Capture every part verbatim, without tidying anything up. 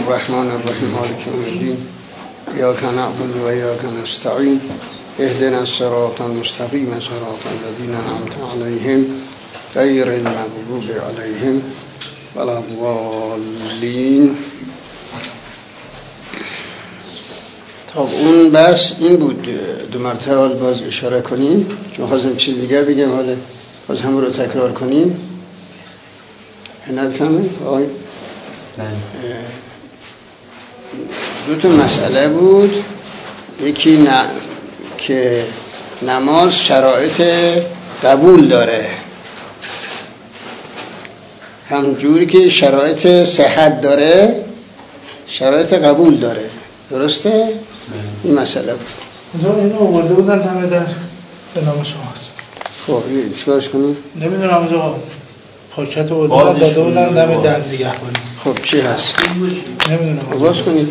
الرحمن الرحیم مالک یوم الدین ایاک نعبد و ایاک نستعین اهدنا الصراط المستقیم صراط الذین انعمت علیهم غیر المغضوب علیهم ولا الضالین. خب اون بس این بود. دو مرتبه حال باز اشاره کنیم چون خواستم چیز دیگر بگم، حالا باز همون رو تکرار کنیم. نکمه آی دو تا مسئله بود. یکی ن... که نماز شرایط قبول داره، همجوری که شرایط صحت داره شرایط قبول داره. درسته؟ این مسئله بود. اونجا اینو آورده بودن همه در به نام شماست. خب این چیکارش کنیم؟ نمیدونم اونجا پاکت آورده داده بودن دم در نگه کنیم. خب چی هست؟ نمیدونم باز کنید.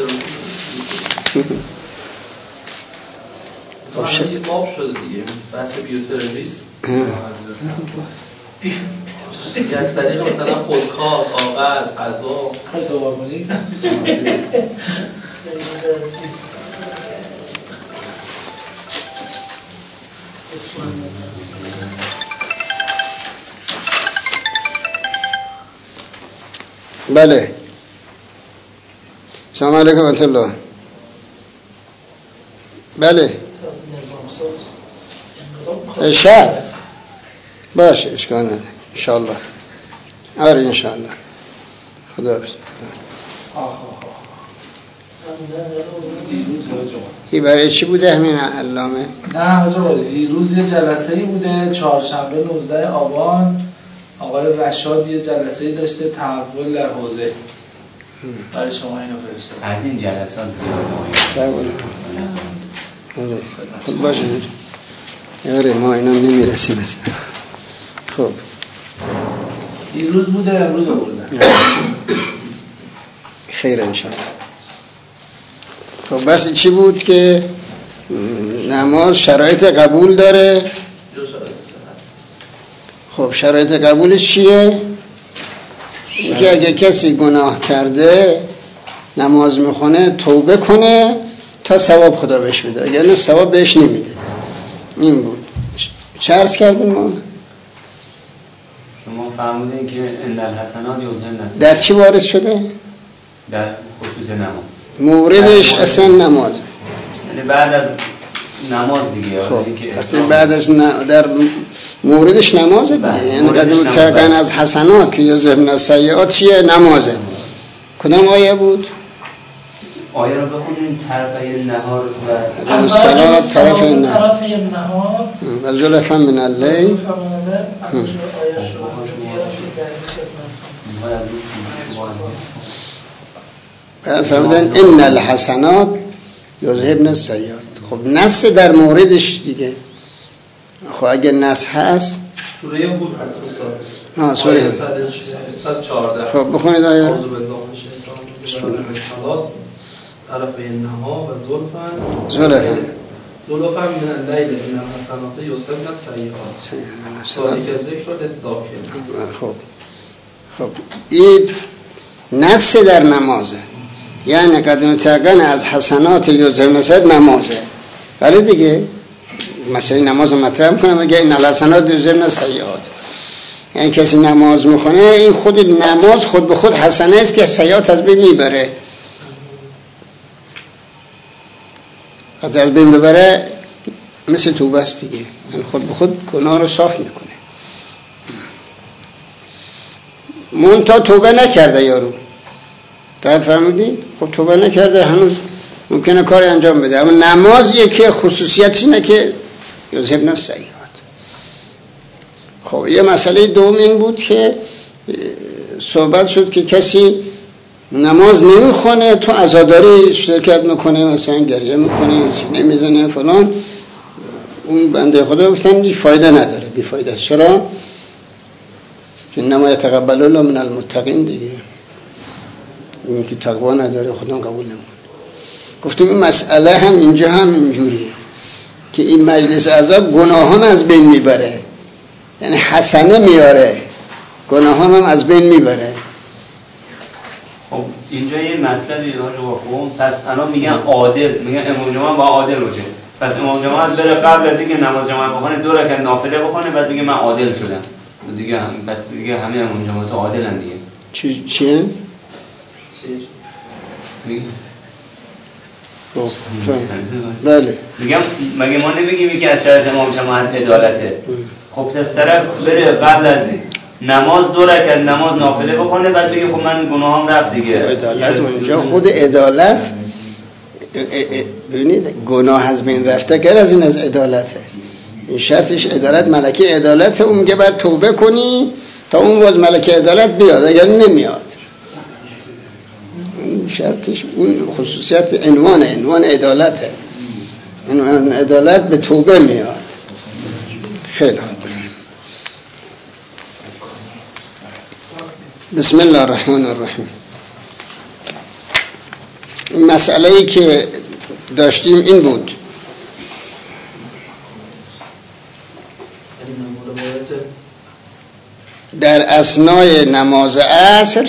خب شد یه باب شده دیگه بحث بیوترمیس یه از طریق مثلا خودکار، کاغذ، غذا خیلی دوبار کنید. بله. سلام علیکم ورحمت الله. بله. شب باشه اشکال نداره انشاءالله. آره انشاءالله. خدا حافظ. این برای چی بوده همین علامه؟ نه حاجا دیروز یه جلسه‌ای بوده، چهارشنبه نوزده آبان آقای رشاد یه جلسه‌ای داشته تحول در حوزه. برای شما اینو فرستادم. از این جلسات زیاده آره. خب باشه. آره ما اینا نمیرسیم اصلا. خب دیروز بوده امروز آوردن. خیر انشاءالله. خب بس چی بود که نماز شرایط قبول داره؟ خب شرایط قبولش چیه؟ اینکه اگه کسی گناه کرده نماز میخونه توبه کنه تا ثواب خدا بهش بده، اگر نه ثواب بهش نمیده. این بود. چه عرض کردیم ما؟ شما فرمودین که ان الحسنات یذهبن السیئات. در چی وارد شده؟ در خصوص نماز. موردش اصلا نماز. یعنی بعد از نماز دیگه. خب وقتی بعد از ن... در موردش نمازه دیگه. یعنی قدم تقن از حسنات که یذهبن السیئات چیه؟ نمازه. کدام آیه بود؟ آیه رو بخونیم. طرفه نهار و الصلاة طرف النهار النهار و زلفا من اللیل. بعد فرمودن ان الحسنات یذهبن السیئات. خب نص در موردش دیگه. خب اگه نص هست سوره هود هست استاد. ها سوره صد و چهارده. خب بخونید آیه. اعوذ بالله من الشیطان الرجیم. طرف النهار و زلفا زلفا زلفا من اللیل ان الحسنات یذهبن السیئات. سوالی که ذکر رو داخل. خب خب این نص در نمازه. یعنی قدم تقن از حسنات یذهبن السیئات نمازه. ولی دیگه مثلا نماز رو مطرح کنم میگه این الحسنات یذهبن السیئات. یعنی کسی نماز میخونه این خود نماز خود به خود حسنه است که سیئات از بین میبره. حتی از بین ببره مثل توبه است دیگه. یعنی خود به خود گناه رو صاف میکنه. منتها توبه نکرده یارو. دقت فرمودین؟ خب توبه نکرده هنوز ممکنه کاری انجام بده، اما نمازیه که خصوصیت اینه که یذهبن السیئات. خب یه مسئله دوم این بود که صحبت شد که کسی نماز نمیخونه تو عزاداری شرکت میکنه، مثلا گریه میکنه، سینه میزنه فلان، اون بنده خدا گفتن هیچ فایده نداره، بی فایده است. چرا؟ چون انما یتقبل الله من المتقین دیگه. این که تقوا نداره خدا قبول نمیکنه. گفتم این مسئله هم اینجا هم اینجوریه که این مجلس عذاب گناهان از بین میبره، یعنی حسنه میاره، گناهان هم از بین میبره. خب اینجا یه مطلبی رو بخون. پس الان میگن عادل، میگن امام جماعت با عادل باشه. پس امام جماعت بره قبل از اینکه نماز جماعت بخونه دو رکعت نافله بخونه، بعد میگه من عادل شدم دیگه. هم پس دیگه همه امام جماعت عادلن دیگه. چی چیه؟ میگه بله میگم مگه ما نمیگیم که از شرط امام جماعت عدالته؟ خب از طرف بره قبل از نماز دو رکعت نماز نافله بکنه، بعد بگه خب من گناهام رفت دیگه. عدالت اونجا خود عدالت، ببینید گناه از بین رفته غیر از این از عدالته. این شرطش عدالت، ملکه عدالته. اون میگه بعد توبه کنی تا اون باز ملکه عدالت بیاد، اگر نمیاد اون شرطش، اون خصوصیت عنوان عنوان عدالته. عنوان عدالت به توبه میاد. خیلی خوب. بسم الله الرحمن الرحیم. این مسئله‌ای که داشتیم این بود در اثنای نماز عصر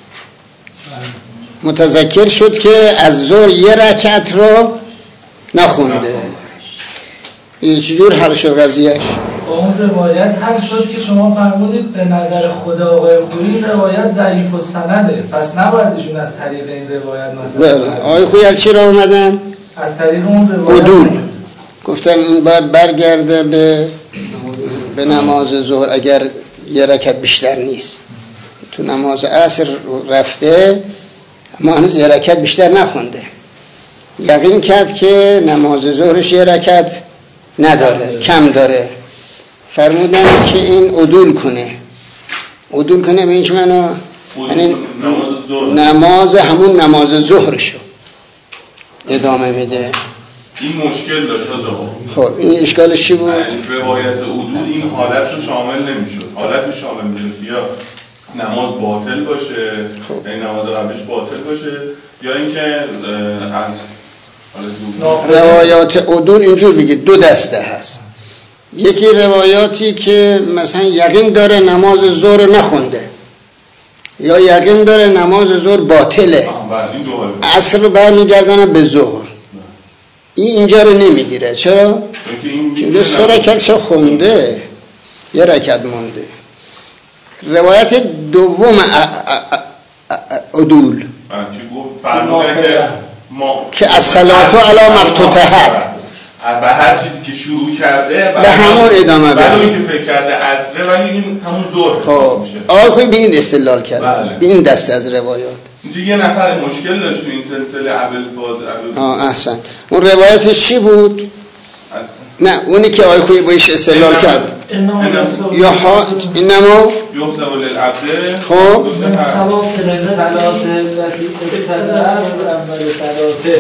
متذکر شد که از ظهر یه رکعت رو نخونده. این چجور حل شد قضیهش؟ با اون روایت حل شد که شما فرمودید به نظر خود آقای خویی روایت ضعیف السنده، پس نباید ایشون از طریق این روایت مثلا. بله. آقای خویی از چی را اومدن؟ از طریق اون روایت عدول. گفتن این باید برگرده به به نماز ظهر اگر یه رکعت بیشتر نیست. تو نماز عصر رفته اما هنوز یه رکعت بیشتر نخونده. یقین کرد که نماز ظهرش یه رکعت نداره، کم داره. فرمودن که این عدول کنه. عدول کنه به این چه معنا؟ یعنی نماز همون نماز ظهرشو ادامه میده. این مشکل داشت آقا. خب این اشکالش چی بود؟ روایت عدول این حالت رو شامل نمیشد. حالت رو شامل میشد یا نماز باطل باشه، خب. یعنی نماز قبلش باطل باشه، یا اینکه از روایات عدول اینجور بگید دو دسته هست. یکی روایاتی که مثلا یقین داره نماز ظهر نخونده یا یقین داره نماز ظهر باطله، عصر رو برمیگردانه به ظهر. این اینجا رو نمیگیره. چرا؟ چون دو سه رکعتش خونده، یه رکعت مونده. روایت دوم عدول که از صلاتو علی مفتوحت به هر چیزی که شروع کرده به همون ادامه بده، ولی که فکر کرده عصره ولی این همون ظهر خب میشه. آقای خویی به این استدلال کرد. به این دسته از روایات اینجا یه نفر مشکل داشت تو این سلسله ابوالفاضل. آه احسن. اون روایتش چی بود؟ احسن. نه اونی که آقای خویی بهش استدلال کرد یا ها اینما یحسب للعبد. خب صلات صلات التي ابتدأ اول صلاته.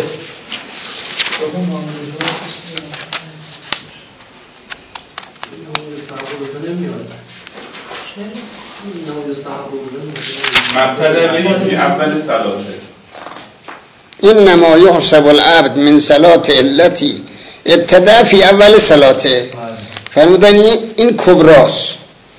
مبتدأ فی اول صلاته. انما یحسب العبد من صلات التي ابتدأ فی اول صلاته. فرمودن این کبراست،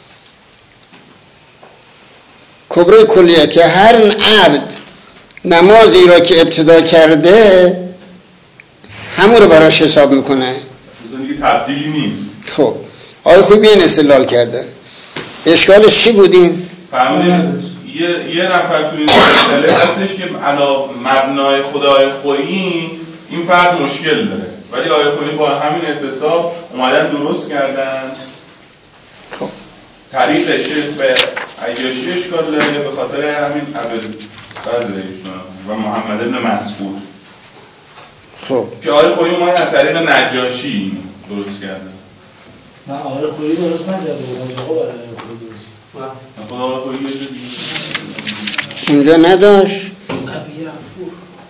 کبرای کلیه که هر عبد نمازی را که ابتدا کرده همون رو براش حساب میکنه، مثلا دیگه تبدیلی نیست. خب آقای خویی به این استدلال کردن. اشکالش چی بودین؟ فهمیدیم یه یه نفر تو این مسئله هستش که علا مبنای خدای خویی این فرد مشکل داره، ولی آقای خویی با همین اعتصاب اومدن درست کردن. خب طریق شیخ به عیاشی اشکال داره به خاطر همین ابوالفضل و محمد ابن مسعود. خب که آقای خویی اومد از طریق نجاشی درست کردن. نه آقای خویی درست نکرده، آقا برای خویی درست. خدا آقای خویی اونجا نداشت. ابی عفور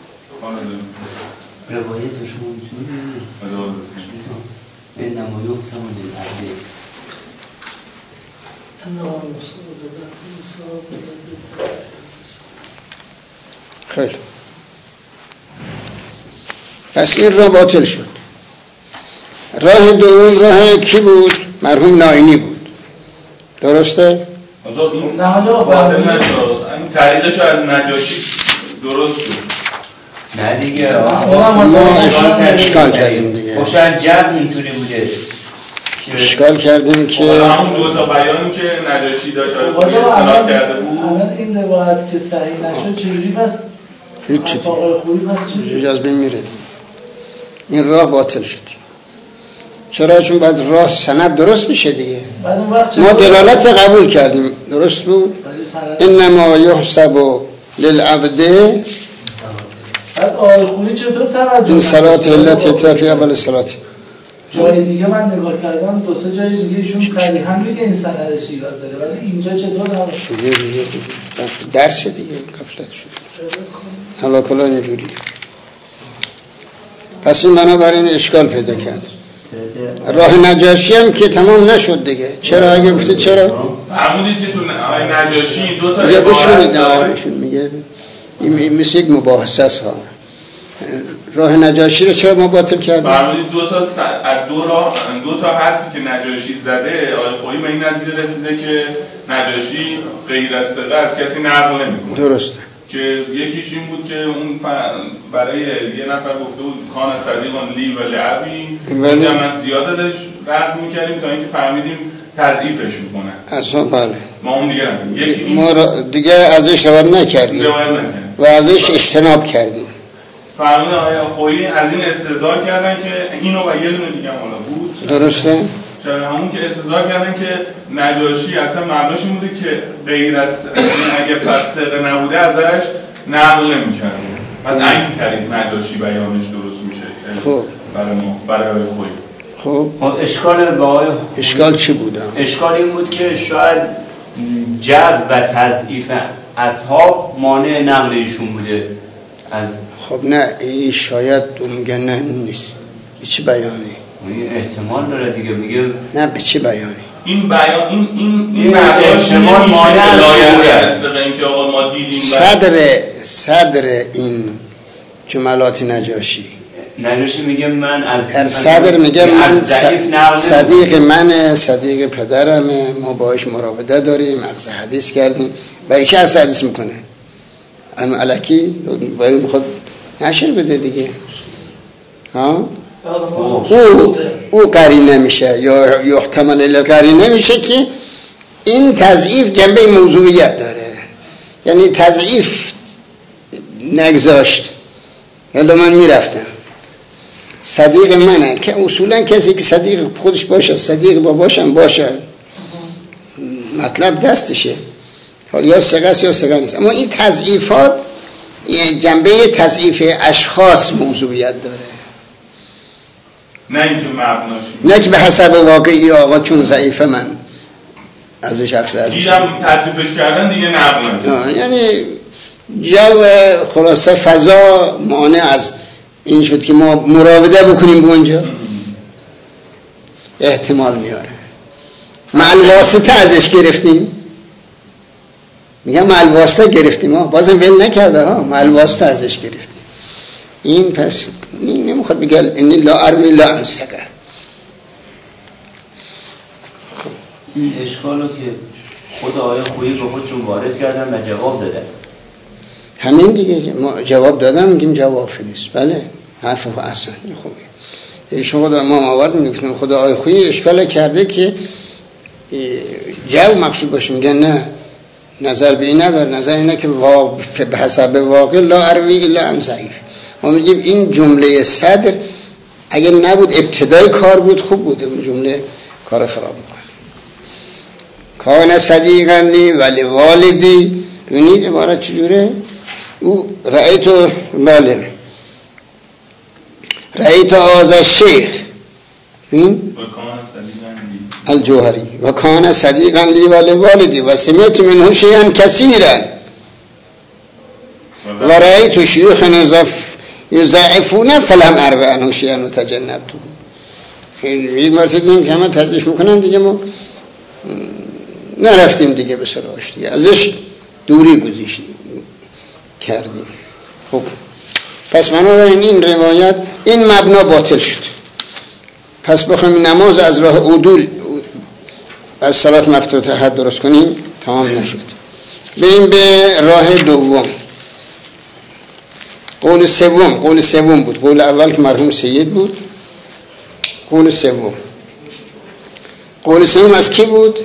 روایتشون این نمایو بسامون للعبد. خیلی پس این راه باطل شد. راه دوم راه کی بود؟ مرحوم ناینی بود. درسته؟ آزاد این باطل نشد. این طریقش از نجاشی درست شد. نه دیگه ما اشکال کردیم دیگه. خب شاید جو اینطوری بوده. اشکال کردیم که همون دو تا بیانی که نجاشی داشت اصطلاح کرده بود. الان این روایت که صحیح نشد چجوری پس هیچ چیزی آقای خویی پس چجوری از بین میره؟ این راه باطل شد. چرا؟ چون بعد راه سند درست میشه دیگه. ما دلالت قبول کردیم، درست بود؟ انما یحسب للعبد بعد آقای خویی چطور توجه این صلات علت ابتدا فی اول صلات. جای دیگه من نگاه کردم دو سه جای دیگه ایشون صریحا میگه این سندش ایراد داره، ولی اینجا چطور نباشه؟ دیگه دیگه درس دیگه غفلت شد. حالا کلا اینجوری. پس این بنابراین اشکال پیدا کرد. راه نجاشی هم که تمام نشد دیگه. چرا اگه گفته چرا؟ فرمودید که تو آقای نجاشی دو تا عبارت داره. ایشون میگه این مثل یک مباحثه است ها. راه نجاشی رو چرا ما باطل کردیم؟ فرمودید دو تا س... دو راه دو تا حرفی که نجاشی زده آقای خویی به این نتیجه رسیده که نجاشی غیر از ثقه از کسی نقل نمی‌کنه. درسته. که یکیش این بود که اون برای یه نفر گفته بود کان صدیقان لی و لعبی ولی من زیاده داشت رد میکردیم تا اینکه فهمیدیم تضعیفش میکنن اصلا. بله ما اون دیگه نکنیم ما را دیگه ازش روایت نکردیم و ازش اجتناب کردیم. فرمود آقای خویی از این استدلال کردن که اینو و یه دونه دیگه حالا بود. درسته. چرا همون که استدلال کردن که نجاشی اصلا معناش این بوده که غیر از اگه فسقه نبوده ازش نقل نمی‌کرد. از این طریق نجاشی بیانش درست میشه. خب برای ما برای آقای خویی. خب اشکال با اشکال چی بوده؟ اشکال این بود که شاید جو و تضعیف اصحاب مانع نقل ایشون بوده از. خب نه این شاید میگن نه نیست. به چه بیانی؟ این احتمال داره دیگه. میگه نه به چه بیانی؟ این بیان این این این احتمال مانع است اینکه آقا ما دیدیم صدر صدر این جملات نجاشی نجاشی میگه من از هر صدر میگه من صدیق منه، صدیق پدرمه، ما باهاش مراوده داریم، اخذ حدیث کردیم. برای چه اخذ حدیث میکنه؟ اما الکی باید میخواد نشر بده دیگه. ها؟ او او قرینه میشه یا یحتمل الی قرینه میشه که این تضعیف جنبه موضوعیت داره، یعنی تضعیف نگذاشت. یلا من میرفتم صدیق منه که اصولا کسی که صدیق خودش باشه، صدیق باباشم باشه، مطلب دستشه، حالا یا ثقه است یا ثقه نیست. اما این تضعیفات جنبه تضعیف اشخاص موضوعیت داره، نه اینکه مبناش نه که به حسب واقعی آقا چون ضعیفه من ازش اخذ حدیث دیدم تضعیفش کردن دیگه نقل. یعنی جو خلاصه فضا مانع از این شد که ما مراوده بکنیم به اونجا. احتمال میاره مع الواسطه ازش گرفتیم. میگم مع الواسطه گرفتیم ها، بازم ول نکرده ها، مع الواسطه ازش گرفتیم. این پس این نمیخواد بگه انی لا اروی لا انسقه. این اشکالو که خود آقای خویی به خودشون وارد کردن و جواب دادن. همین دیگه ما جواب دادم میگیم جواب نیست. بله حرف اصلا خوبه. ایشون خدا ما آورد میگفتیم خدا آقای خویی اشکال کرده که جو مقصود باشه. میگن نه نظر به این نداره، نظر اینه که به حسب واقع لا اروی الا عن ضعیف. ما میگیم این جمله صدر اگر نبود ابتدای کار بود خوب بود، این جمله کار خراب میکنه. کان صدیقا لی ولی والدی. ببینید عبارت چجوره؟ او رأیتو بله رأیتو آز الشیخ الجوهری و کان صدیقا لی ولی والدی و سمعت منه شیئا کثیرا و رأیتو شیوخ نظف یضعفونه فلم اربع عنه شیئا و تجنبتون. یک مرتبه دیدیم که همه تضعیف میکنن دیگه ما نرفتیم دیگه به سراغش دیگه، ازش دوری گذاشت کردیم. خب پس بنابراین این روایت این مبنا باطل شد. پس بخوایم نماز از راه عدول از صلات مفتوحه درست کنیم تمام نشد. بریم به راه دوم. قول سوم قول سوم بود. قول اول که مرحوم سید بود. قول سوم قول سوم از کی بود؟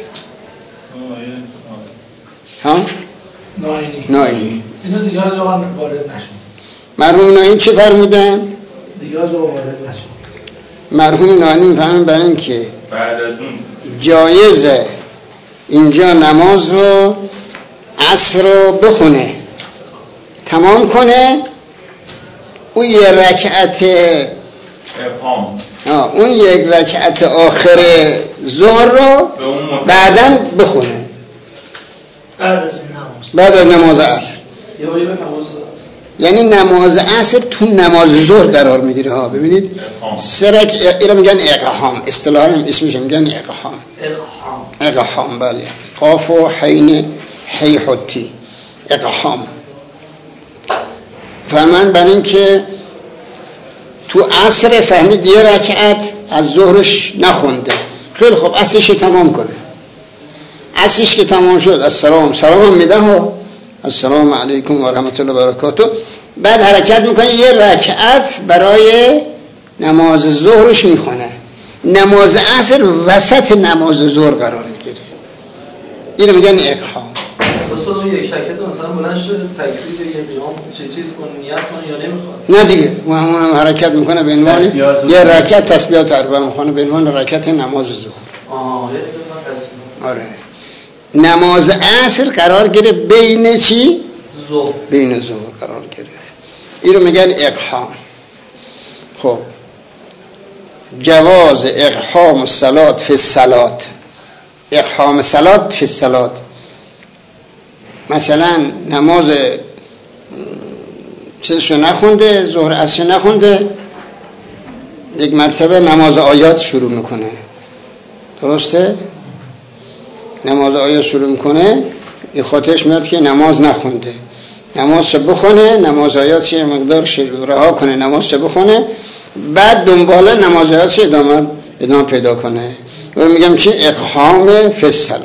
ها؟ ناینی. ناینی. اینو دیگه از آن وارد نشد. مرحوم ناینی چه فرمودن؟ دیگه از آن وارد نشد. مرحوم ناینی میفهمن برای این که بعد از اون جایزه اینجا نماز رو عصر رو بخونه تمام کنه، اون یه رکعت ابهام آه اون یک رکعت آخر ظهر رو بعداً بخونه بعد از نماز بعد از نماز عصر. یه باری بفهم یعنی نماز عصر تو نماز ظهر قرار میگیره ها. ببینید سرک اینا میگن اقحام، اصطلاحاً هم اسمش میگن اقحام. اقحام اقحام بله. قاف و حین حی حتی اقحام. فرمان بر این که تو عصر فهمید یه رکعت از ظهرش نخونده، خیلی خوب عصرش تمام کنه. عصرش که تمام شد السلام سلام میده ها السلام علیکم و رحمت الله و برکاته، بعد حرکت میکنه یه رکعت برای نماز ظهرش میخونه. نماز عصر وسط نماز ظهر قرار میگیره. اینو میگن اقحام. اصلا اون یک رکعت مثلا بلند شده تکبیر یه قیام چه چیز کن نیت کن یا نمیخواد؟ نه دیگه اون حرکت میکنه به عنوان یه رکعت تسبیحات اربعه میخونه به عنوان رکعت نماز ظهر. آها یه دفعه تسبیح. آره. نماز عصر قرار گرفت بین چی؟ ظهر. بین ظهر قرار گرفت. اینو میگن اقحام. خب جواز اقحام الصلات فی الصلات. اقحام الصلات فی الصلات مثلا نماز چیزشو نخونده، ظهر عصر نخونده، یک مرتبه نماز آیات شروع میکنه، درسته؟ نماز آیات شروع میکنه، این خاطرش میاد که نماز نخونده، نمازشو بخونه، نماز آیاتش یه مقدار رها کنه، نمازشو بخونه، بعد دنباله نماز آیاتش ادامه ادامه پیدا کنه. و میگم چی؟ اقحام فی الصلات.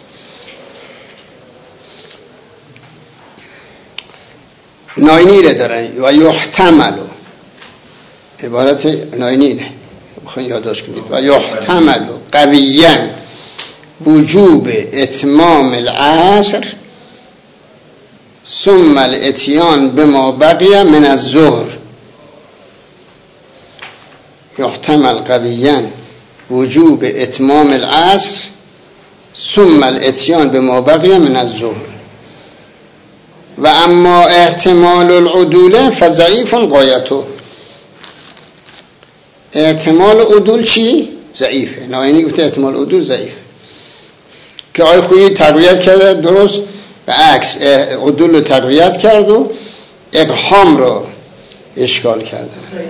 ناینی رو دارن و یحتمل، عبارت ناینی نه بخواین یادداشت کنید، و یحتمل قویاً وجوب اتمام العصر ثم الاتیان بما بقی من الظهر. یحتمل قویاً وجوب اتمام العصر ثم الاتیان بما بقی من الظهر و اما احتمال العدول فضعیف غایته. احتمال عدول چی؟ ضعیفه. ناینی گفته احتمال عدول ضعیفه که آقای خویی تقویت کرده، درست به عکس عدول رو تقویت کرد و اقحام رو اشکال کرده.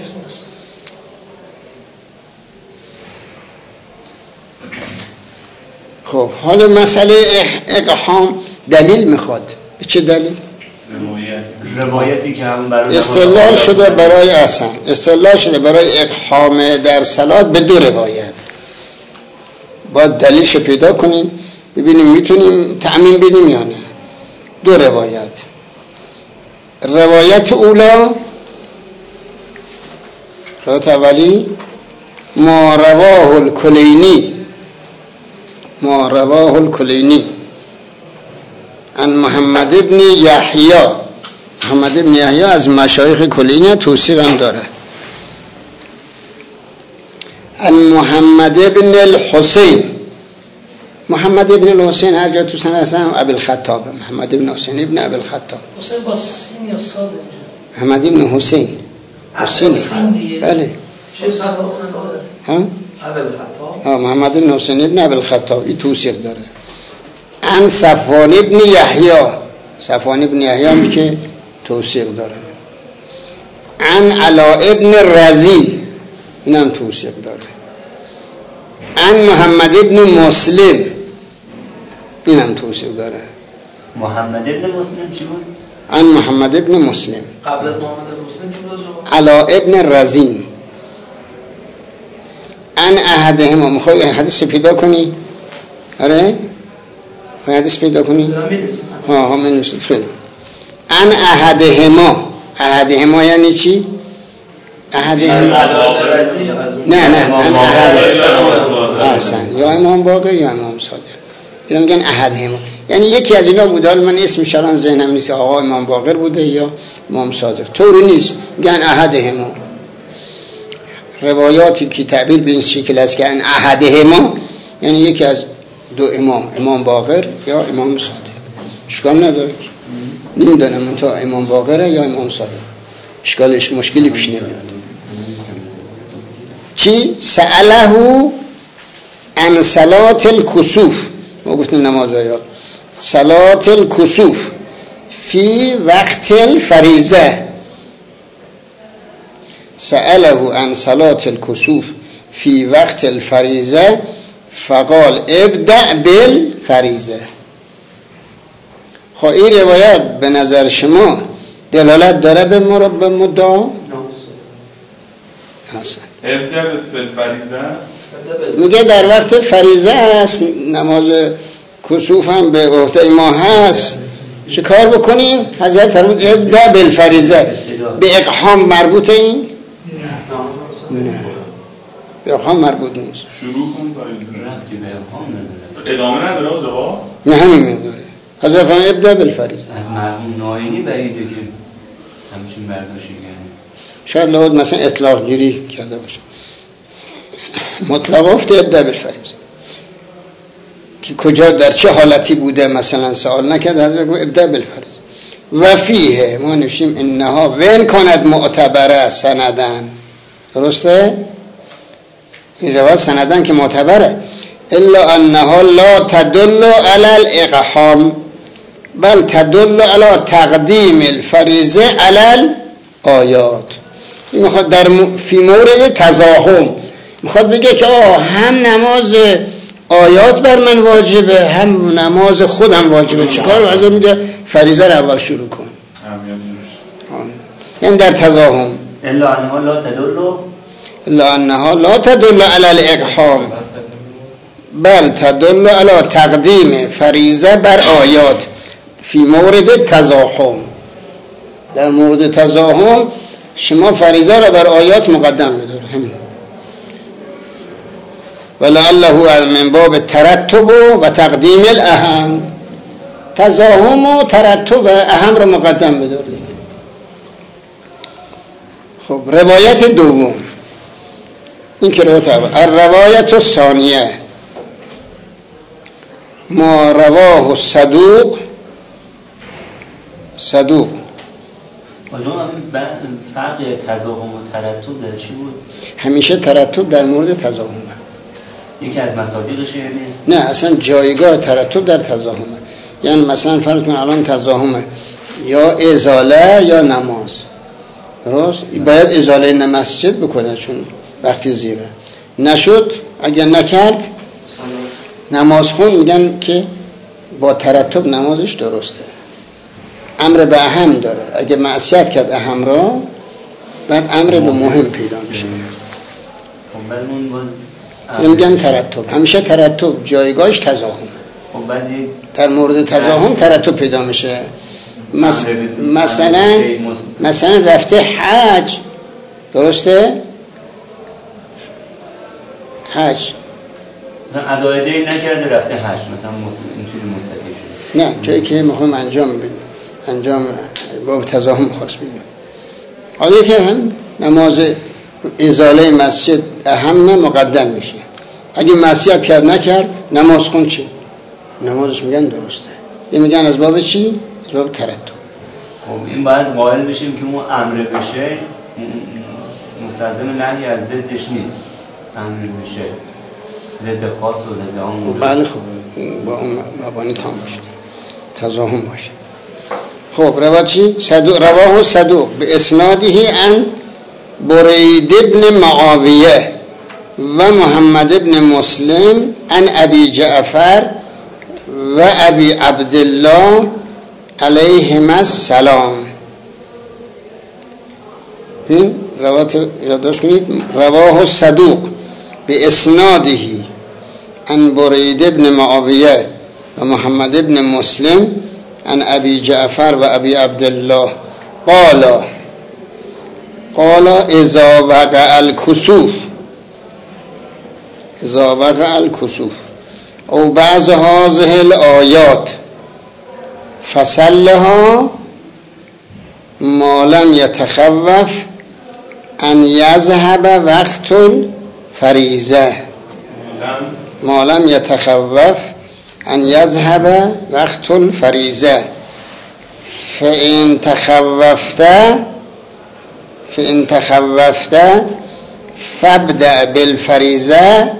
خب حالا مسئله اقحام دلیل میخواد. چه دلیل؟ روایتی که هم برای استدلال شده برای اصلا استدلال شده برای اقحام در صلات به دو روایت. باید دلیلش پیدا کنیم ببینیم میتونیم تأمین بدیم یا نه. دو روایت. روایت اولا، روایت اولی ما رواه الکلینی ما رواه الکلینی عن محمد ابن یحیی. محمد ابن یحیی از مشایخ کلینی، توصیق هم داره. عن محمد ابن الحسین. محمد ابن الحسین هر جا تو سند هستن ابی الخطاب. محمد ابن حسین ابن ابی الخطاب. حسین با سین یا صاد اینجا؟ محمد ابن حسین. حسین. بله. چه صاد؟ ها؟ ابی الخطاب. ها محمد ابن حسین ابن ابی الخطاب. این توصیق داره. عن صفوان ابن یحیی. صفوان ابن یحیی هم که توصیق داره. عن علا ابن رزی. این هم توصیق داره. عن محمد ابن مسلم. این هم توصیق داره. محمد ابن مسلم چی بود؟ عن محمد ابن مسلم. قبل از محمد ابن مسلم کی بود؟ علا ابن رزین. عن احدهما. میخوای حدیث پیدا کنی؟ آره؟ حدیث پیدا کنی؟ ها ها من نوشید خیلی. عن احدهما. احدهما یعنی چی؟ احدهما نه نه من احد احسن یا امام باقر یا امام صادق اینا میگن احدهما یعنی یکی از اینا بوده. من اسمش الان ذهنم نیست آقا امام باقر بوده یا امام صادق طوری نیست میگن احدهما. روایاتی که تعبیر به این شکل است که ان احدهما یعنی یکی از دو امام امام باقر یا امام صادق اشکال نداره نمیدونم من تا امام باقره یا امام صادق اشکالش مشکلی پیش نمیاد. چی؟ سأله عن صلاة الکسوف ما گفتیم نماز آیات صلاة الکسوف فی وقت الفریضه سأله عن صلاة الکسوف فی وقت الفریضه فقال ابدأ بالفریضه. خب این روایت به نظر شما دلالت داره به مرب مدعا؟ حسن ابدأ بالفریضه میگه در وقت فریضه است نماز کسوف هم به عهده ما هست چه کار بکنیم؟ حضرت فرمود ابدأ بالفریضه. به اقحام مربوطه این؟ نه به اقحام مربوط نیست. شروع کن ادامه نداره آزوا؟ نه همین میداره. حضرت فرمود ابدأ بالفریضه. از مرحوم ناینی بعیده که همچین برداشتی کنه. شاید لابد مثلا اطلاق گیری کرده باشه. مطلق افته ابدأ بالفریضه که کجا در چه حالتی بوده مثلا سوال نکرد. حضرت گفت ابدأ بالفریضه. و فیه ما نوشیم انها وین کند معتبره سندن. درسته؟ این روایت سندن که معتبره الا انها لا تدل علی الاقحام بل تدل علی تقدیم الفریضه علی الآیات. این میخواد در م... فی مورد تزاحم میخواد بگه که آه هم نماز آیات بر من واجبه هم نماز خودم واجبه چیکار واسه میگه فریضه رو اول شروع کن. یعنی در تزاحم الا انها لا تدل الا انها لا تدل علی الاقحام بل تدل علی تقدیم فریضه بر آیات فی مورد تزاحم. در مورد تزاحم شما فریضه را بر آیات مقدم بدار همین ولعله من باب ترتب و تقدیم الاهم. تزاحم و ترتب اهم را مقدم بدار. خب روایت دوم این که روایت اول الروایت الثانیه ما رواه الصدوق صدوق. آجام فرق تزاحم و ترتب در چی بود؟ همیشه ترتب در مورد تزاحمه. یکی از مصادیقش یعنی؟ نه اصلا جایگاه ترتب در تزاحمه. یعنی مثلا فرض کن الان تزاحمه یا ازاله یا نماز. درست؟ باید ازاله مسجد بکنه چون وقتی زیغه نشد اگر نکرد نماز خون میگن که با ترتب نمازش درسته. امر به اهم داره. اگه معصیت کرد اهم را بعد امر به مهم پیدا میشه. میگن ترتب همیشه ترتب جایگاهش تزاحم. در مورد تزاحم ترتب پیدا میشه. مس... مثلا مثلا رفته حج درسته؟ حج مثلا ادای دین نکرده رفته حج مثلا اینجوری مستطیع شده. نه جایی که میخوام انجام بدیم انجام باب تزاحم خواست بگیم. حالا که هم نماز ازاله مسجد اهم مقدم میشه. اگه معصیت کرد نکرد نماز خون چی؟ نمازش میگن درسته. این میگن از باب چی؟ از باب ترتب. خب این باید قائل بشیم که اون امر بشه مستلزم نهی از ضدش نیست. امر بشه ضد خاص و ضد عام. بله خب با اون مبانی تام باشه تزاحم باشه. خب روایت چی؟ صدوق رواه صدوق به اسناده عن برید ابن معاویه و محمد ابن مسلم عن ابی جعفر و ابی عبدالله علیهما السلام. این روایت یادداشت کنید. رواه صدوق به اسناده عن برید ابن معاویه و محمد ابن مسلم عن ابی جعفر و ابی عبدالله قال قال اذا وقع الکسوف، اذا وقع الکسوف او بعض هذه الآیات فصلها ما لم يتخوف ان يذهب وقت الفریضه، ما لم يتخوف ان يذهب وقت الفریضه فإن تخوفت فإن تخوفت فابدأ بالفریضه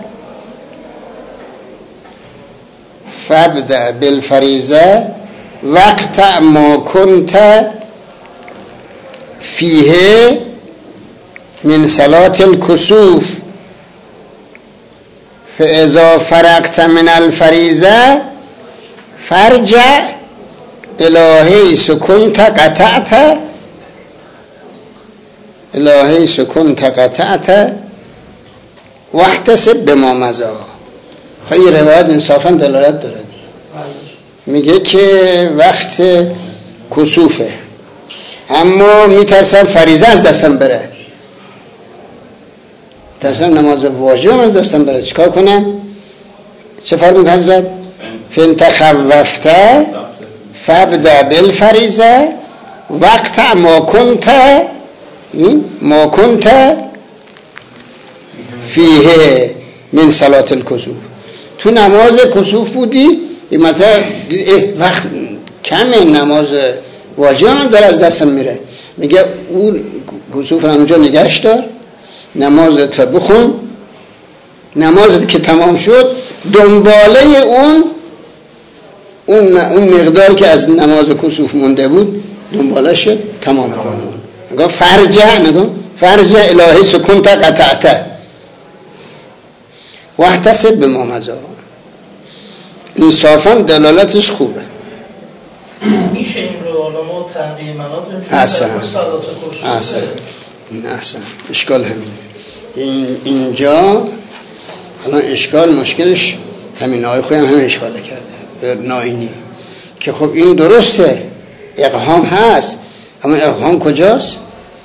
فابدأ بالفریضه وقت ما كنت فيه من صلاة الكسوف فإذا فرغت من الفریضه فارجع إلى حيث كنت قطعت إلى حيث كنت قطعت واحتسب بما مضى. خیلی روایت انصافا دلالت داره، میگه که وقت کسوفه اما میترسم فریضه از دستم بره، ترسم نماز واجب از دستم بره، چیکار کنم؟ چه فرمود حضرت؟ فإن تخوفت فابدأ بالفریضه وقت ما کنت ما کنت فیه من صلاة الکسوف. تو نماز کسوف بودی، این مثلا وقت کمه، نماز واجب هم داره از دستم میره، میگه اون کسوف رو اونجا نگهش دار، نمازت بخون، نمازت که تمام شد دنباله اون اون اون مقدار که از نماز کسوف مونده بود دنباله شد تمام کن. نگاه فرجع، نگاه فرجع الهی سکونت قطعته واحتسب بما مضى. انصافا دلالتش خوبه. میشه این رو علما تنقیه مناط احسن احسن احسن اشکال همین این اینجا الان اشکال مشکلش همین آقای خویم همین اشکال کرده ناینی که خب این درسته اقهام هست اما اقهام کجاست؟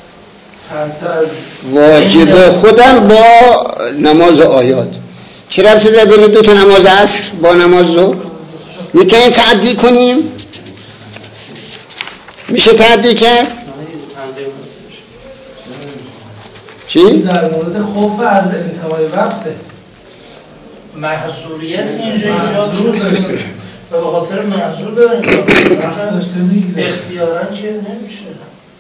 واجب خودم با نماز آیات چه ربطی داره بین دو تا نماز عصر با نماز ظهر؟ میتونیم تعدی کنیم؟ میشه تعدی کرد؟ چی؟ در مورد خوف از انتهای وقته محضوریت اینجا ایجاد شده و به خاطر محضور داریم اختیارا که نمیشه.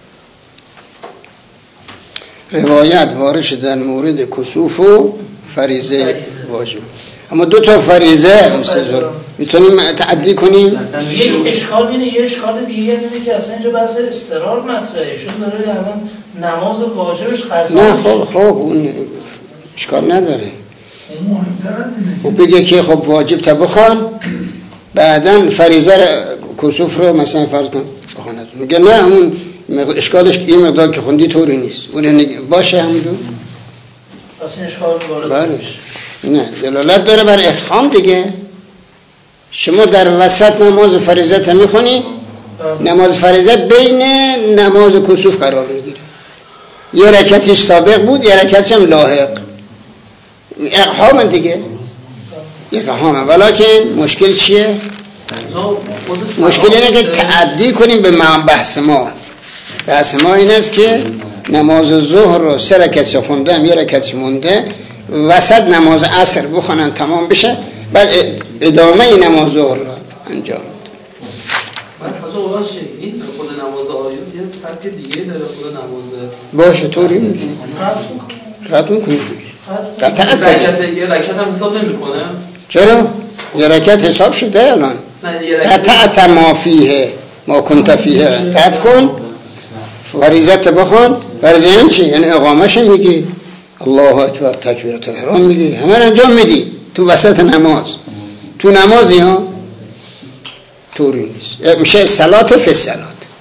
روایت وارد شده در مورد کسوف و فریضه واجب، اما دو تا فریضه میتونیم تعدی کنیم؟ یک اشکال اینه، یه اشکال دیگه اینه که اصلا اینجا بحث استقرار مطرحه شد داره الان نماز واجبش قضا نه خب خب اون اشکال نداره، اون مهمتر خب بگه که خب واجب تا بخوان بعدن فریضه کسوف رو مثلا فرض کن بخواند، میگه نه همون اشکالش این مقدار که خوندی طوری نیست اون باشه همونجور پس این اشکال وارد نه دلالت داره بر اقهام دیگه. شما در وسط نماز فریضه میخونی، نماز فریضه بین نماز کسوف قرار میگیره، یه رکعتش سابق بود یه رکعتش هم لاحق، اقهام دیگه اقهامه. ولیکن مشکل چیه؟ مشکل اینه که تعدی کنیم به بحث ما. بحث ما این است که نماز ظهر رو سه رکعت خوندم یه رکعت مونده، وسط نماز عصر بخونن تمام بشه، بعد ادامه این نماز ظهر رو انجام بده. بعد حالا اولاش این خود نماز آیات یه سبک دیگه داره خود نماز باشه طوری میگه ختم کنید قطعت یه رکعت هم حساب نمیکنه. چرا؟ یه رکعت حساب شده الان قطعت ما فیه ما کنت فیه قطع کن فریضت بخون. فریضه این چی؟ یعنی اقامش میگی الله اکبر تکبیرت الاحرام میگی همه انجام میدی تو وسط نماز، تو نمازی ها طوری نیست. میشه صلات فی الصلات،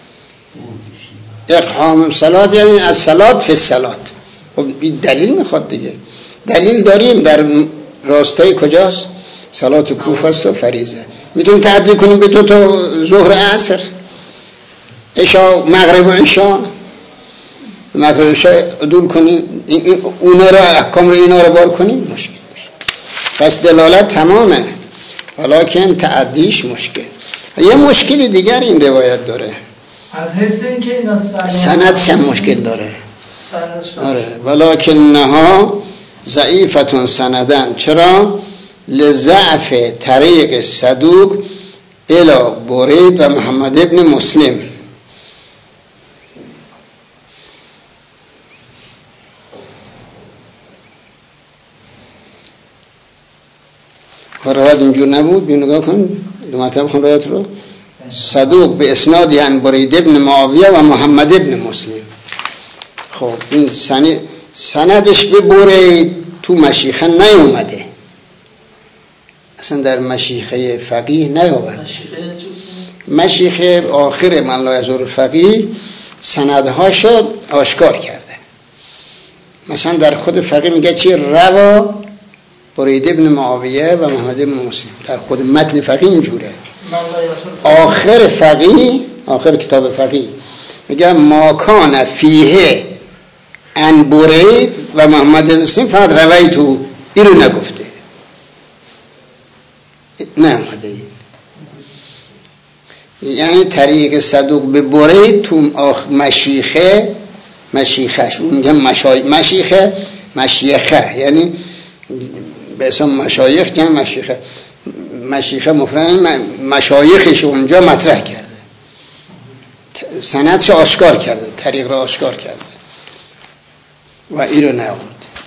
اقام صلات یعنی از صلات فی الصلات. خب دلیل میخواد دیگه، دلیل داریم در راستای کجاست؟ صلات کوفه است و فریضه. میتونیم تعدی کنیم به دو تا ظهر عصر عشاء مغرب و عشاء، مخرجش عدول کنیم، اونا رو احکام رو اینا رو بار کنیم، مشکل میشه. پس دلالت تمامه، ولیکن تعدیش مشکل. یه مشکل دیگر این روایت داره، از حس این که اینا سندش هم مشکل داره. سندش آره، ولکنها ضعیفتون سندن. چرا؟ لضعف طریق صدوق الی برید و محمد ابن مسلم. روایت اینجور نبود، بیا نگاه کن دو مرتبه خون روایت رو. صدوق به اسنادی عن برید ابن معاویه و محمد ابن مسلم. خب این سند سندش به برید تو مشیخه نیومده، اصلا در مشیخه فقیه نیاورد. مشیخه آخر من لا یزور فقیه سندها شد آشکار کرده. مثلا در خود فقیه میگه چی؟ روا برید ابن معاویه و محمد ابن مسلم. در خود متن فقیه اینجوره. آخر فقیه، آخر کتاب فقیه میگه ما کان فیه ان برید و محمد ابن مسلم فقط روایتو، اینو نگفته، نه اومده. یعنی طریق صدوق به برید تو آخ مشیخه، مشیخش اون میگه مشای مشیخه مشیخه، یعنی به اسم مشایخ جمع مشیخه. مشیخه مفرد مشایخش اونجا مطرح کرده، سندش آشکار کرده، طریق را آشکار کرده و این رو نیاورد.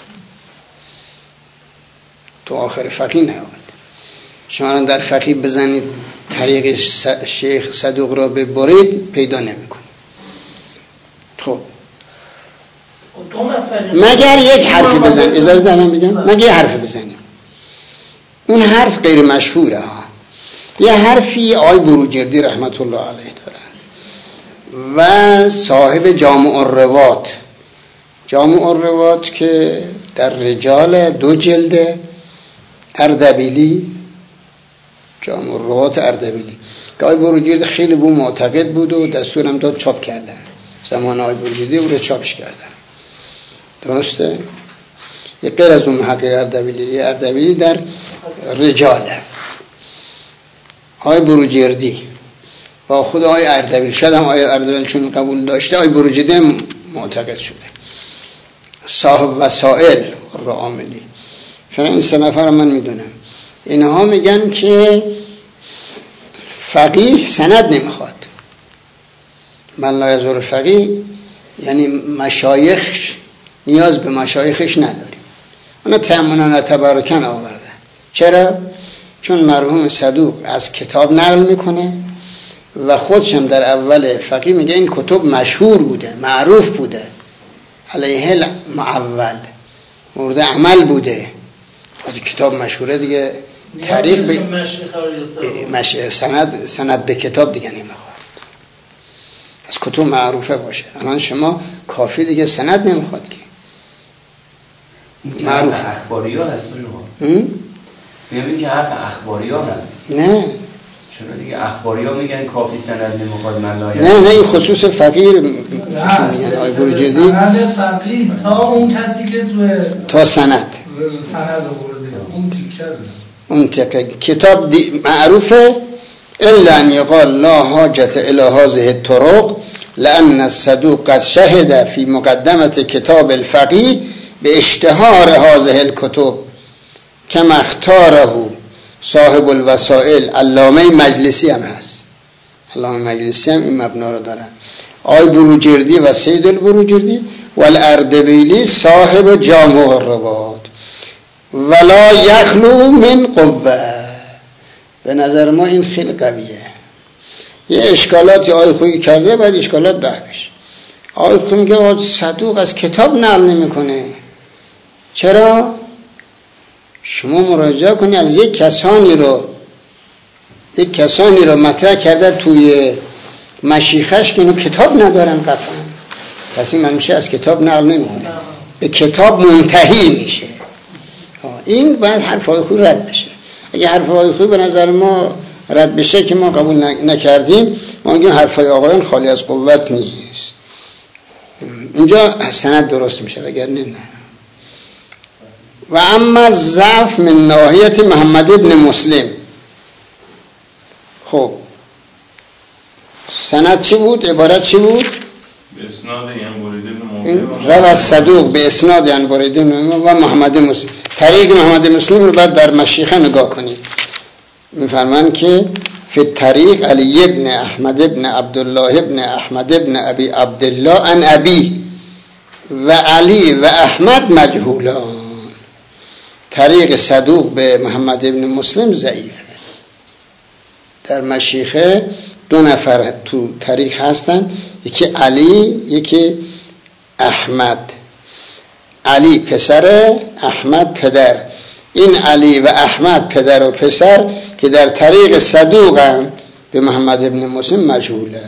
تو آخر فقیه نیاورد. شما در فقیه بزنید طریق شیخ صدوق را به برید پیدا نمی‌کنید. خب مگر یک حرفی بزن، اجازه دارم بگم، مگر یک حرفی بزنیم. اون حرف غیر مشهوره ها. یه حرفی آقای بروجردی رحمت الله علیه دارن و صاحب جامع الروات. جامع الروات که در رجال دو جلده، اردبیلی، جامع الروات اردبیلی که آقای بروجردی خیلی بو معتقد بود و دستورم داد چاپ کردن. زمان آقای بروجردی او رو چاپش کردن. درسته؟ یه غیر از اون محقق اردبیلی، یه اردبیلی در رجاله. آقای بروجردی با خود آقای اردبیلی، شاید هم آقای اردبیلی چون قبول داشته آقای بروجردی معتقد شده، صاحب وسائل را عاملی. فعلا این سه نفر رو من میدونم. اینها میگن که فقیه سند نمیخواد. من لا یزور فقیه یعنی مشایخ نیاز به مشایخش نداریم. اونا تأمنا تبارکن آورده. چرا؟ چون مرحوم صدوق از کتاب نقل میکنه و خودشم در اول فقیه میگه این کتب مشهور بوده، معروف بوده، علیه المعول، مورد عمل بوده. خود کتاب مشهوره دیگه، تاریخ به مش... سند سند به کتاب دیگه نمیخواد، از کتب معروفه باشه. الان شما کافی دیگه سند نمیخواد که معروف اخباری ها هست شما میگن که حرف اخباری ها هست. نه چرا دیگه اخباری ها میگن کافی سند نمیخواد من لایه. نه نه این خصوص فقیر میگن آقای بروجردی. سند فقیر تا اون کسی که تو تا سند سند آورده اون تیکه اون تیکه کتاب معروفه. الا ان یقال لا حاجت الی هذه الطرق لان الصدوق قد شهد في مقدمه کتاب الفقيه به اشتهار هذه الكتب کما اختاره صاحب الوسائل. علامه مجلسی هم هست، علامه مجلسی هم این مبنا رو دارن. آقای بروجردی و سید البروجردی و الاردبیلی صاحب جامع الروات ولا یخلو من قوه. به نظر ما این خیلی قویه. یه اشکالاتی آقای خویی کرده، بعد اشکالات ده بشه. آقای خویی میگه صدوق از کتاب نقل نمیکنه. چرا؟ شما مراجعه کنی از یک کسانی رو یک کسانی رو مطرح کرده توی مشیخش که اینو کتاب ندارن قطعا، پس این منوشه از کتاب نقل نمیکنه، به کتاب منتهی میشه. این باید حرف آقای خویی رد بشه. اگه حرف آقای خویی به نظر ما رد بشه که ما قبول نکردیم، ما میگیم حرفای آقایان خالی از قوت نیست. اینجا سند درست میشه وگرنه نه. و اما ضعف من ناحیت محمد ابن مسلم. خب سند چی بود؟ عبارت چی بود؟ به اسناد ینبرید ابن این روى صدوق به اسناد ینبرید و محمد مسلم. طریق محمد مسلم رو بعد در مشیخه نگاه کنید. میفرمان که فی الطریق علی ابن احمد ابن عبدالله ابن احمد ابن ابی عبدالله ان ابی و علی و احمد مجهولان. طریق صدوق به محمد ابن مسلم ضعیفه. در مشیخه دو نفر تو طریق هستن، یکی علی یکی احمد. علی پسر، احمد پدر. این علی و احمد پدر و پسر که در طریق صدوقن به محمد ابن مسلم مجهوله.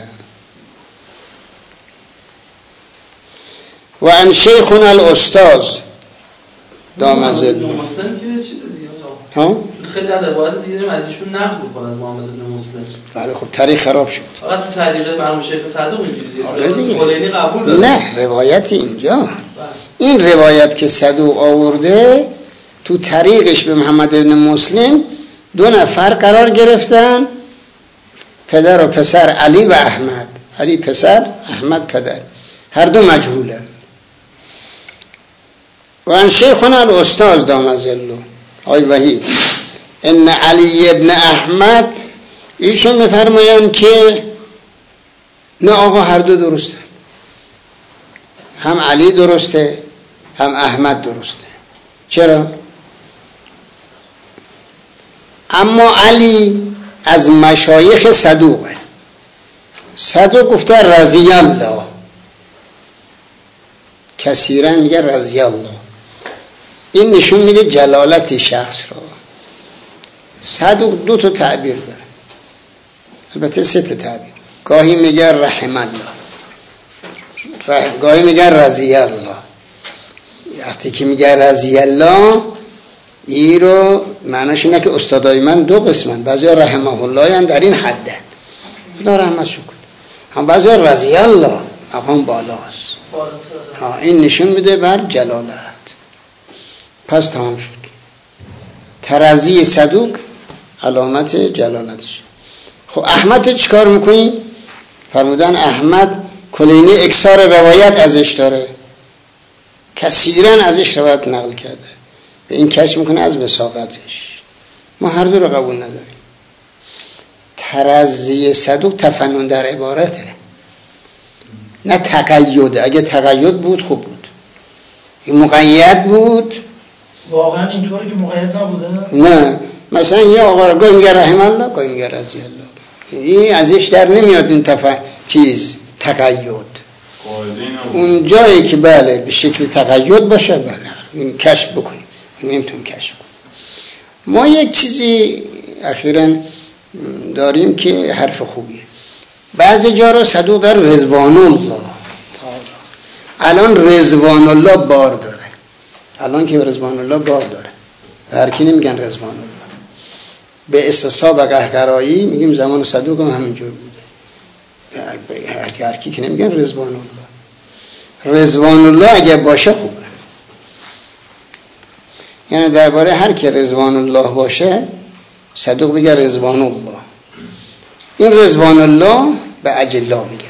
و ان شیخنا الاستاذ دامزل مسلم که چی دیگه ها خیلی از روایات دیگه از ایشون نقل می‌کنه از محمد ابن مسلم. بله خب طریق خراب شد. فقط تو طریق مرحوم شیخ صدوق اینجوریه. آره دیگه. کلینی قبول داره. نه روایت اینجا این روایت که صدوق آورده تو طریقش به محمد ابن مسلم دو نفر قرار گرفتن، پدر و پسر، علی و احمد. علی پسر، احمد پدر، هر دو مجهولن. و ان شیخنا الاستاذ دامزلو آی وحید ان علی ابن احمد ایشون میفرمایند که نه آقا هر دو درسته، هم علی درسته هم احمد درسته. چرا؟ اما علی از مشایخ صدوقه. صدوق گفته رضی الله، کثیرا میگه رضی الله. این نشون میده جلالت شخص رو. صدوق دو تا تعبیر داره، البته سه تا تعبیر. گاهی میگه رحم الله، گاهی میگه رضی الله. وقتی که میگه رضی الله ای رو معناش اینه که استادای من دو قسمن، بعضی ها رحمه الله هن در این حدن، خدا رحمتشون کنه، هم بعضی ها رضی الله مقام بالاست. ها این نشون میده بر جلالت. پس تمام شد. ترضی صدوق علامت جلالتش. خب احمد چی کار میکنی؟ فرمودن احمد کلینی اکثار روایت ازش داره، کثیرا ازش روایت نقل کرده، به این کش میکنه از وثاقتش. ما هر دو رو قبول نداریم. ترضی صدوق تفنن در عبارته، نه تقید. اگه تقید بود خوب بود، این مقید بود. واقعا اینطوری که مقید نبوده؟ نه، مثلا یه آقا را گاهی میگه رحم الله، گاهی میگه رضی الله. این ازش در نمیاد این تف... چیز تقید. اون جایی که بله به شکل تقید باشه بله این کشف بکنیم، نمیتون کشف کنیم. ما یک چیزی اخیراً داریم که حرف خوبیه. بعضی جا را صدوق در رضوان الله تعالی. الان رضوان الله بار داره، الان که رضوان الله بار داره، هر کی نمیگن رضوان الله. به استصحاب و قهقرایی میگیم زمان صدوق هم همینجور بوده، هر کی که نمیگن رضوان الله. رضوان الله اگه باشه خوبه، یعنی درباره هر کی رضوان الله باشه صدوق بگه رضوان الله. این رضوان الله به اجلا میگن،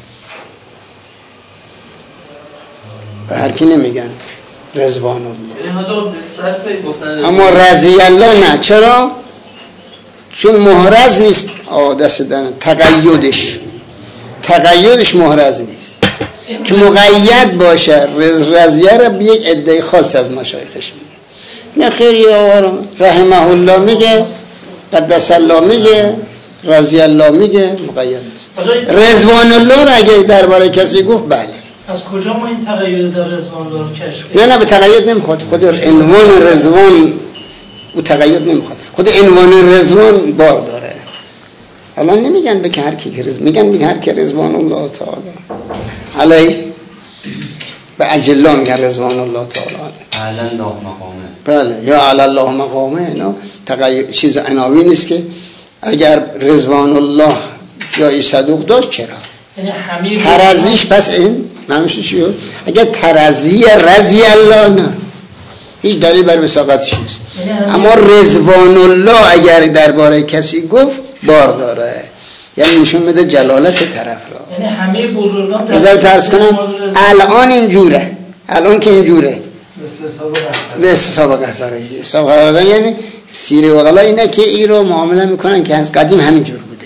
به هر کی نمیگن رضوان الله. اما رضی الله نه. چرا؟ چون محرز نیست دست دارن تقیدش، تقیدش محرز نیست که مقید باشه. رضیه را به یک عده خاص از مشایخش میگه. نه خیلی آقا رحمه الله میگه، قدس الله میگه، رضی الله میگه، مقید نیست. رضوان الله را اگه درباره کسی گفت بله. از کجا ما این تقید در رضوان الله رو کشف کنیم؟ نه نه به تقید نمیخواد، خود عنوان رضوان او تقید نمیخواد، خود عنوان رضوان بار داره. الان نمیگن به که هر کی رضوان، میگن به هر کی رضوان الله تعالی علی، به اجلا میگن رضوان الله تعالی علی الله مقامه. بله یا علی الله مقامه. اینا تقید چیز عناوین نیست که اگر رضوان الله یا صدوق داشت چرا؟ یعنی همه ترضیش پس این معنیش چی بود؟ اگر ترضی رضی الله نه هیچ دلیل بر وساقتش نیست. اما رضوان الله اگر درباره کسی گفت بار داره، یعنی نشون بده جلالت طرف را. یعنی همه بزرگان بذار ترس کنم الان اینجوره، الان که اینجوره به حساب قهوه‌ای. حساب قهوه‌ای یعنی سیره و غلا اینه که این رو معامله میکنن که از قدیم همینجور بوده.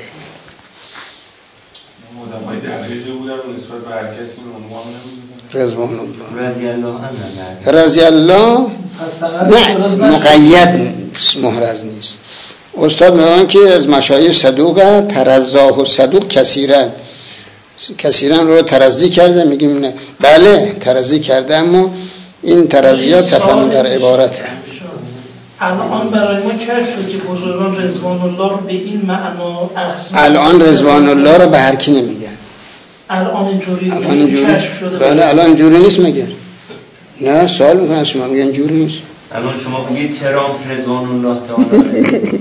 مدامای دقیقی بودن و نسبت به هر کسی عنوان نمیدونن. رضوان الله. رضی الله عنه. رضی الله نه مقید محرز نیست. استاد میگن که از مشایخ صدوقه ترزاه و صدوق کثیرن کثیرن رو ترزی کرده، میگیم نه بله ترزی کرده، اما این ترزیات تفاهم در عبارته. الان برای ما کشف شد که بزرگان رضوان الله رو به این معنا اخص الان رضوان الله رو به هر کی نمیگن. الان اینجوری الان اینجوری کشف شده. بله الان اینجوری نیست میگن. نه سوال میکنن شما میگن اینجوری نیست. الان شما بگید چرا رضوان الله تعالی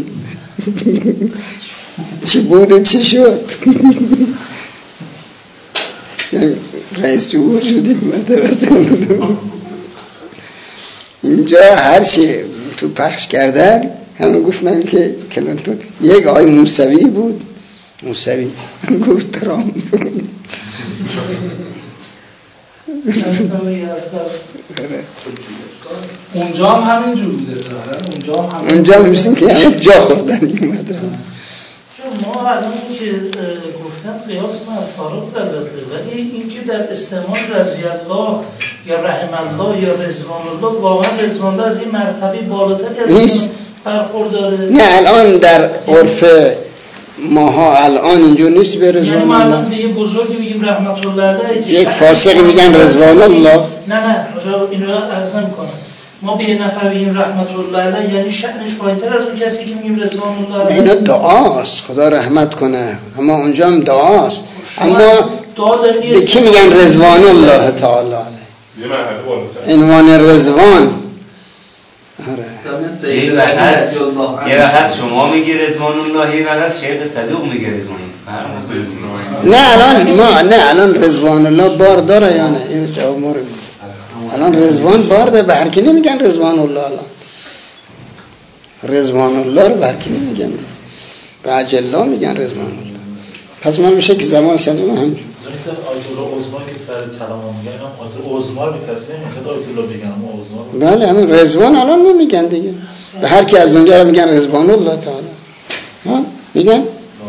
چی بود و چی شد؟ رئیس جمهور شدید مرتبه اینجا هر چی تو پخش کردن همون گفتن که کلانتون یک آقای موسوی بود، موسوی هم گفت ترامپ. اونجا هم همین جور بوده ظاهرا. اونجا هم همین اونجا میشین که همه جا خوردن این مرتبه. چون ما الان که گفتم قیاس مفارق البته، ولی این که در استعمال رضی الله یا رحم الله یا رضوان الله واقعا رضوان الله از این مرتبه بالاتر نیست برخورداره. نه الان در عرف ماها الان اینجور نیست به رضوان یعنی ما الان الله. به یه بزرگی میگیم رحمت الله علیه، یک فاسقی میگن رضوان الله. نه نه این رو عرض نمی‌کنم. ما به یه نفر بگیم رحمت الله علیه یعنی شأنش پایین‌تر از اون کسی که میگیم رضوان الله علیه. اینا دعاست خدا رحمت کنه، اما اونجا هم دعاست. اما به کی میگن رضوان الله تعالی علیه؟ یه مرحله بالاتر. عنوان رضوان. آره. یه وقت هست یه وقت هست شما میگی رضوان الله، یه وقت هست شیخ صدوق میگه رضوان الله. نه الان ما نه الان رضوان الله بار داره یا نه؟ این جواب ما رو بده. الان رضوان بار داره، به هر کی نمیگن رضوان الله. الان رضوان الله رو به هر کی نمیگن، به اجلا میگن رضوان الله. پس ما میشه که زمان صدوق همینجور مثل آیت الله عظما که سر کلام میگن، هم آیت الله عظما رو کسی نمیگه آیت الله بگن، اما عظما رو بله همین رضوان الان نمیگن دیگه، به هر کی از اونجا رو میگن رضوان الله تعالی. ها میگن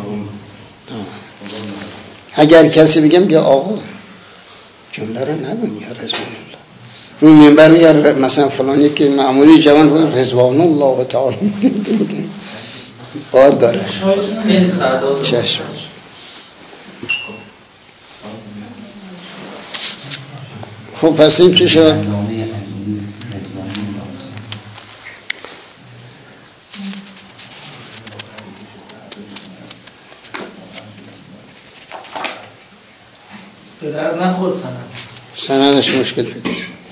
اگر کسی بگم که آقا جمله رو نگم یا رضوان الله روی منبر میگه مثلا فلان یکی معمولی جوان بود رضوان الله تعالی میگه بار داره. چشم. خب پس این چی شد؟ به درد نخورد سند. سندش مشکل پیدا.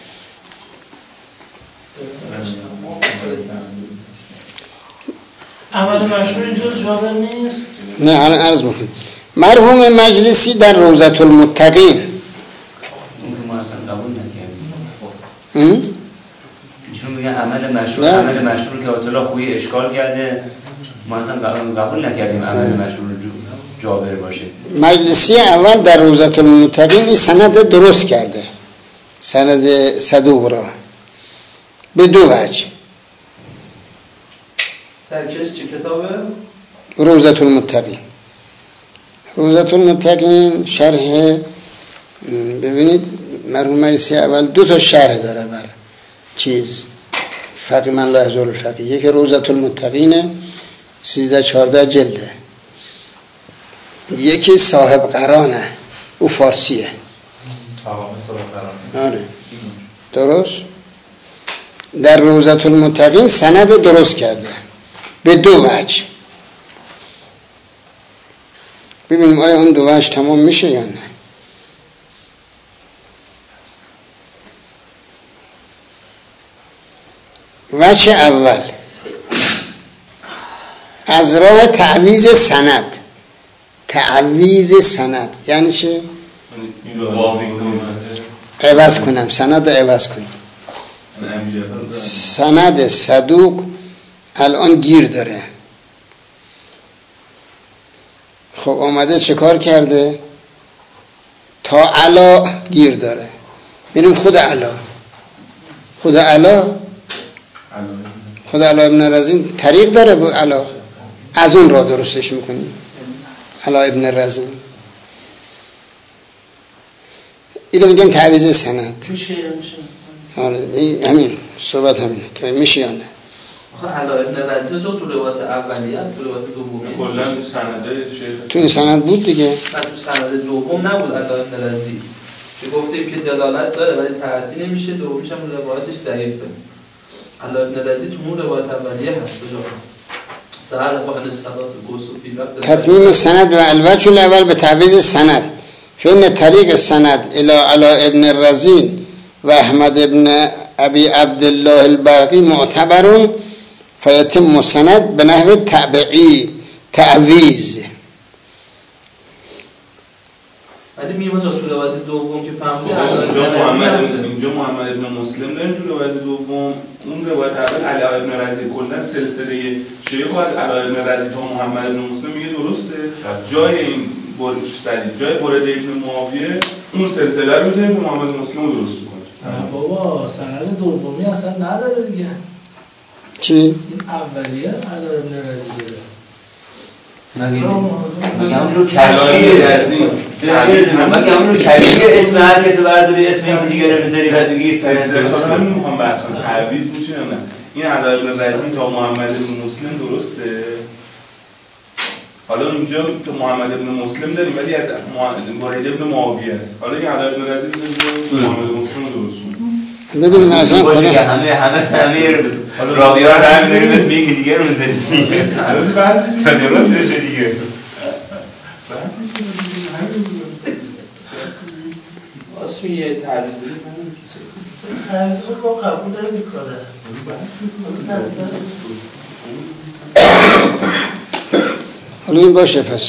عمل مشروع اینجور جابر نیست؟ نه الان عرض بکنم. مرحوم مجلسی در روضة المتقین ایشون میگن عمل مشروع عمل مشروع که اطلاع خویی اشکال کرده، ما اصلا قبول نکردیم عمل مشروع جابر باشه. مجلسی اول در روضة المتقین این سند درست کرده، سند صدوق را به دو وجه. در کش چه کتابه؟ روضة المتقین. روضة المتقین شرح، ببینید مرحوم مجلسی اول دو تا شرح داره بر چیز فقی من لا یحضر الفقیه. یکی روضة المتقینه سیزده چهارده جلده، یکی صاحب قرانه او فارسیه. آره درست. در روضة المتقین سند درست کرده به دو وجه. ببینیم آیا اون دو وجه تمام میشه یا نه. وجه اول از راه تعویض سند. تعویض سند یعنی چه؟ عوض کنم، سند رو عوض کنم. سند صدوق الان گیر داره. خب آمده چه کار کرده؟ تا علا گیر داره. میریم خود علا خود علا خود علا ابن رزین طریق داره با علا، از اون را درستش میکنیم. علا ابن رزین اینو میگن تعویض سند. میشه میشه آره همین صحبت همینه که میشه یا نه. آخه علا ابن رزین جو تو روایت اولیه است، تو روایت دومیه کلا سندای شیخ تو این سند بود دیگه. نه تو سند دوم نبود علا ابن رزین که گفتیم که دلالت داره ولی تعدی نمیشه، دومیش هم روایتش ضعیفه. علا ابن رزین تو اون روایت اولیه هست جو سهر قائل الصلاه گوسفی وقت تتمیم سند و الوجه الاول به تعویض سند. فإن طریق السند الى علا ابن الرزین و احمد ابن ابی عبدالله البرقی معتبر فیتم السند به نحو تبعی تعویض. ولی میگم تو روایت دوم که فهمیدی اینجا محمد اینجا محمد ابن مسلم داریم تو روایت دوم، اون روایت اول علی ابن رزی کلا سلسله شیخ بعد علی ابن رزی تا محمد ابن مسلم میگه درسته. جای این برج سری جای برد ابن معاویه اون سلسله رو میذاریم که محمد مسلم رو درست میکنه. بابا سند دومی اصلا نداره دیگه. چی؟ این اولیه علی ابن رزی مگه مگه اون رو کشفیه مگه اون رو کشفیه اسم هر کسی برداری اسم این دیگه رو بذاری بعد بگی سلسله ها رو میخوام بحث کنم تعویض میشه نه. این علی ابن رزی تا محمد ابن مسلم درسته. حالا اینجا تو محمد ابن مسلم داریم ولی از برید ابن معاویه است. حالا این علی ابن رزی تو محمد ابن مسلم درست ببینیم اصلا کنه همه همه همه راوی‌ها رو هم داریم اسم یکی دیگه رو می‌ذاریم. هنوز بحثش تا درست بشه دیگه. واسه یه تعریف بدید تعویض رو قبول نمی‌کنه. حالا این باشه پس